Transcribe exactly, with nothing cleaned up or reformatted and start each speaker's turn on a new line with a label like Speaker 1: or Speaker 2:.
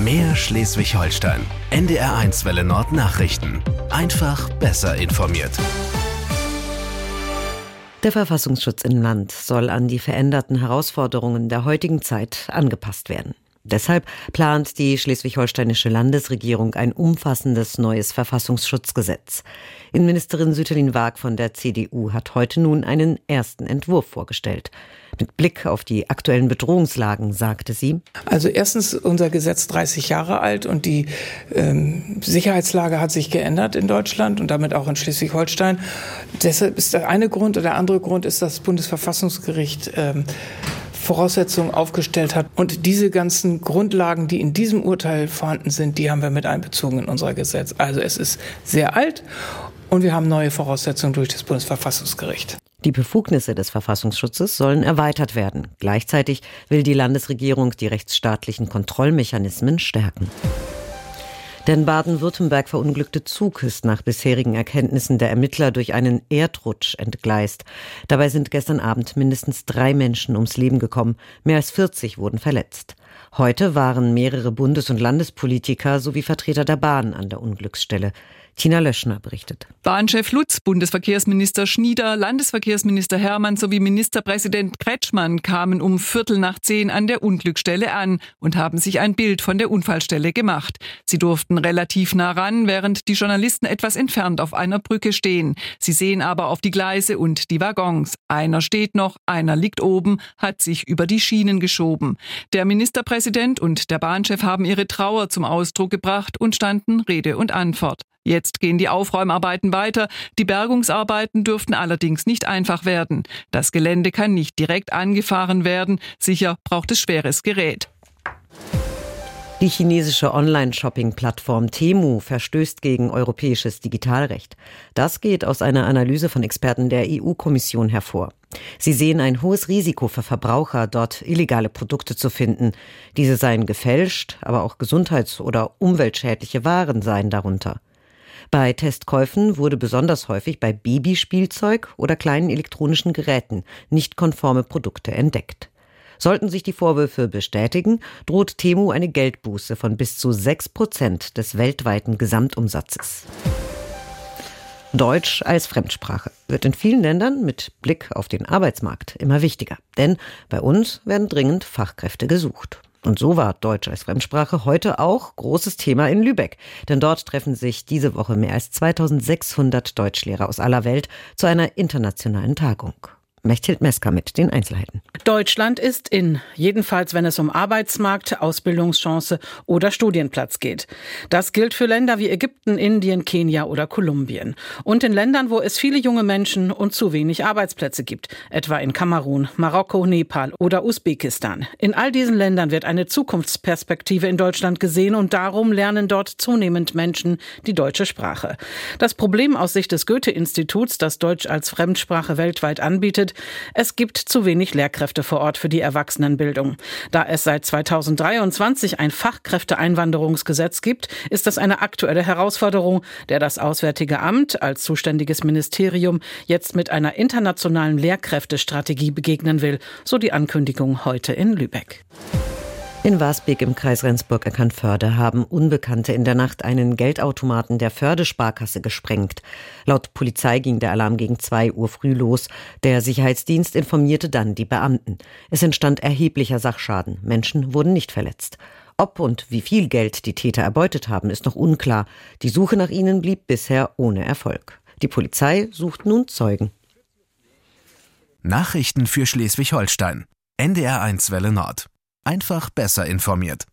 Speaker 1: Mehr Schleswig-Holstein. N D R eins Welle Nord Nachrichten. Einfach besser informiert.
Speaker 2: Der Verfassungsschutz im Land soll an die veränderten Herausforderungen der heutigen Zeit angepasst werden. Deshalb plant die schleswig-holsteinische Landesregierung ein umfassendes neues Verfassungsschutzgesetz. Innenministerin Sütterlin Waag von der C D U hat heute nun einen ersten Entwurf vorgestellt. Mit Blick auf die aktuellen Bedrohungslagen sagte sie:
Speaker 3: Also erstens, unser Gesetz dreißig Jahre alt und die ähm, Sicherheitslage hat sich geändert in Deutschland und damit auch in Schleswig-Holstein. Deshalb ist der eine Grund, und der andere Grund ist, dass das Bundesverfassungsgericht ähm, Voraussetzungen aufgestellt hat. Und diese ganzen Grundlagen, die in diesem Urteil vorhanden sind, die haben wir mit einbezogen in unser Gesetz. Also es ist sehr alt und wir haben neue Voraussetzungen durch das Bundesverfassungsgericht.
Speaker 2: Die Befugnisse des Verfassungsschutzes sollen erweitert werden. Gleichzeitig will die Landesregierung die rechtsstaatlichen Kontrollmechanismen stärken. Der in Baden-Württemberg verunglückte Zug ist nach bisherigen Erkenntnissen der Ermittler durch einen Erdrutsch entgleist. Dabei sind gestern Abend mindestens drei Menschen ums Leben gekommen. Mehr als vierzig wurden verletzt. Heute waren mehrere Bundes- und Landespolitiker sowie Vertreter der Bahn an der Unglücksstelle. Tina Löschner berichtet.
Speaker 4: Bahnchef Lutz, Bundesverkehrsminister Schnieder, Landesverkehrsminister Hermann sowie Ministerpräsident Kretschmann kamen um Viertel nach zehn an der Unglücksstelle an und haben sich ein Bild von der Unfallstelle gemacht. Sie durften relativ nah ran, während die Journalisten etwas entfernt auf einer Brücke stehen. Sie sehen aber auf die Gleise und die Waggons. Einer steht noch, einer liegt oben, hat sich über die Schienen geschoben. Der Ministerpräsident und der Bahnchef haben ihre Trauer zum Ausdruck gebracht und standen Rede und Antwort. Jetzt gehen die Aufräumarbeiten weiter. Die Bergungsarbeiten dürften allerdings nicht einfach werden. Das Gelände kann nicht direkt angefahren werden. Sicher braucht es schweres Gerät.
Speaker 2: Die chinesische Online-Shopping-Plattform Temu verstößt gegen europäisches Digitalrecht. Das geht aus einer Analyse von Experten der E U-Kommission hervor. Sie sehen ein hohes Risiko für Verbraucher, dort illegale Produkte zu finden. Diese seien gefälscht, aber auch gesundheits- oder umweltschädliche Waren seien darunter. Bei Testkäufen wurde besonders häufig bei Babyspielzeug oder kleinen elektronischen Geräten nicht konforme Produkte entdeckt. Sollten sich die Vorwürfe bestätigen, droht Temu eine Geldbuße von bis zu sechs Prozent des weltweiten Gesamtumsatzes. Deutsch als Fremdsprache wird in vielen Ländern mit Blick auf den Arbeitsmarkt immer wichtiger. Denn bei uns werden dringend Fachkräfte gesucht. Und so war Deutsch als Fremdsprache heute auch großes Thema in Lübeck. Denn dort treffen sich diese Woche mehr als zweitausendsechshundert Deutschlehrer aus aller Welt zu einer internationalen Tagung. Mechthild Mesker mit den Einzelheiten.
Speaker 5: Deutschland ist in, jedenfalls wenn es um Arbeitsmarkt, Ausbildungschance oder Studienplatz geht. Das gilt für Länder wie Ägypten, Indien, Kenia oder Kolumbien. Und in Ländern, wo es viele junge Menschen und zu wenig Arbeitsplätze gibt, etwa in Kamerun, Marokko, Nepal oder Usbekistan. In all diesen Ländern wird eine Zukunftsperspektive in Deutschland gesehen und darum lernen dort zunehmend Menschen die deutsche Sprache. Das Problem aus Sicht des Goethe-Instituts, das Deutsch als Fremdsprache weltweit anbietet: Es gibt zu wenig Lehrkräfte vor Ort für die Erwachsenenbildung. Da es seit zweitausenddreiundzwanzig ein Fachkräfteeinwanderungsgesetz gibt, ist das eine aktuelle Herausforderung, der das Auswärtige Amt als zuständiges Ministerium jetzt mit einer internationalen Lehrkräftestrategie begegnen will, so die Ankündigung heute in Lübeck.
Speaker 2: In Wasbek im Kreis Rendsburg-Eckernförde haben Unbekannte in der Nacht einen Geldautomaten der Förde-Sparkasse gesprengt. Laut Polizei ging der Alarm gegen zwei Uhr früh los. Der Sicherheitsdienst informierte dann die Beamten. Es entstand erheblicher Sachschaden. Menschen wurden nicht verletzt. Ob und wie viel Geld die Täter erbeutet haben, ist noch unklar. Die Suche nach ihnen blieb bisher ohne Erfolg. Die Polizei sucht nun Zeugen.
Speaker 1: Nachrichten für Schleswig-Holstein. N D R eins Welle Nord. Einfach besser informiert.